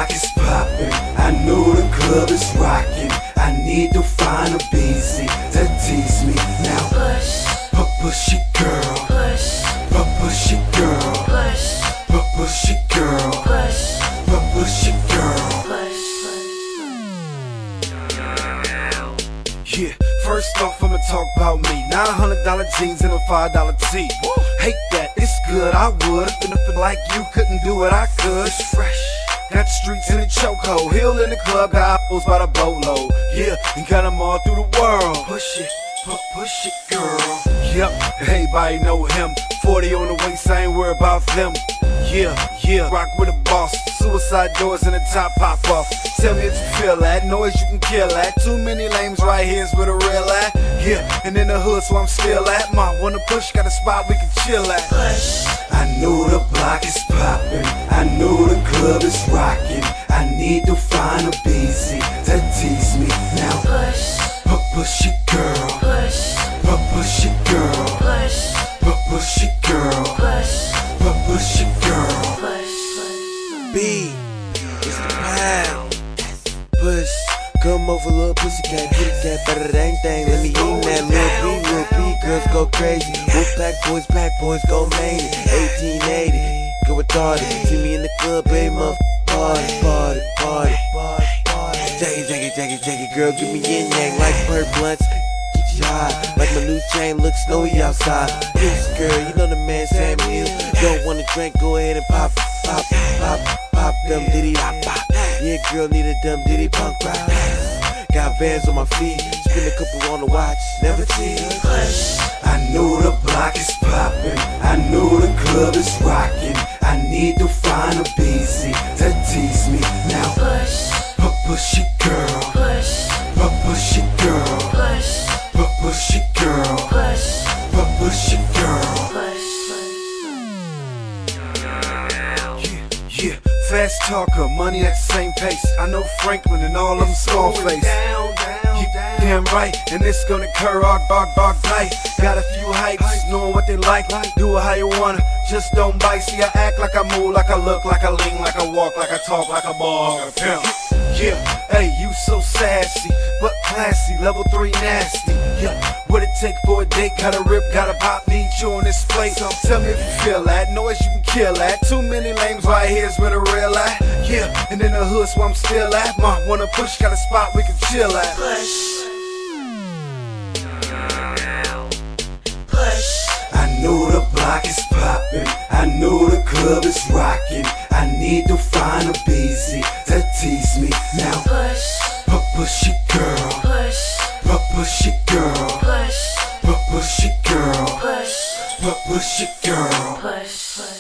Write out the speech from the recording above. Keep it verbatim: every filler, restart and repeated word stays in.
block is poppin', I know the club is rockin'. I need to find a B Z to tease me now. Push, push it, girl. push, push it, girl. push, push it, girl. push, push it, girl. push. Yeah, first off I'ma talk about me. Nine hundred dollar jeans and a five dollar tee. Hate that, it's good, I would. If nothing like you couldn't do it, I could. It's fresh. Got the streets in the chokehold, Hill in the club, got apples by the boatload. Yeah, and got them all through the world. Push it, pu push it, girl. Yep, everybody know him. Forty on the waist, I ain't worried about them. Yeah, yeah, rock with a boss. Suicide doors and the top pop off. Tell me if you feel that, noise you can kill that. Too many lames right here's with a real at. Yeah, and in the hood, so I'm still at. Ma, wanna push, got a spot we can chill at. Push. I know the block is poppin', I know the club is rockin'. I need to find a B Z to tease me now. Push, push it, girl. push, push it, girl. push, push it, girl. push, push it, girl. push. B, it's the pound. Push, come over, little pussycat, kitty cat, better than anything. Let me eat that little B, little B, girls go crazy. Wolfpack boys, pack boys go mania. eighteen eighty, go retarded. See me in the club, baby, motherfucker, party, party, party, party, party. Jackie, Jackie, Jackie, Jackie, girl, give me yin yang like bird blunts. Get you high, like my new chain looks snowy outside. Please, girl, you know the man Sam Hill. Don't wanna drink, go ahead and pop, pop, pop, pop, dumb diddy, pop, pop. Yeah, girl, need a dumb diddy punk rock. Got Vans on my feet, spin a couple on the watch, never cheat. Push, I know the block is poppin', I know the club is rockin'. I need to find a B Z to tease me now. push, push it, girl. push, push it, girl. push, push it, girl. push, push it, girl. push. Yeah, yeah, fast talker, money at the same pace. I know Franklin and all of them Scarface. Down, down, down. Damn right, and it's gonna occur all dark, dark night. Got a few hypes, knowing what they like. Do it how you wanna, just don't bite. See, I act like I move, like I look, like I lean, like I walk, like I talk, like a ball, like a pimp. Yeah, hey, you so sassy, but classy, level three nasty. Yeah, what it take for a date? Gotta rip, gotta pop, need you on this plate. So tell me if you feel that, noise you can kill that. Too many lames right here's where the real at. Yeah, and in the hood, so I'm still at. Ma, wanna push, got a spot we can chill at. Push, push, I know the block is poppin', I know the club is rockin'. I need to find a B Z to tease me now. push, push it, girl. push, push it, girl. push, push it, girl. push, push it, girl. push, push.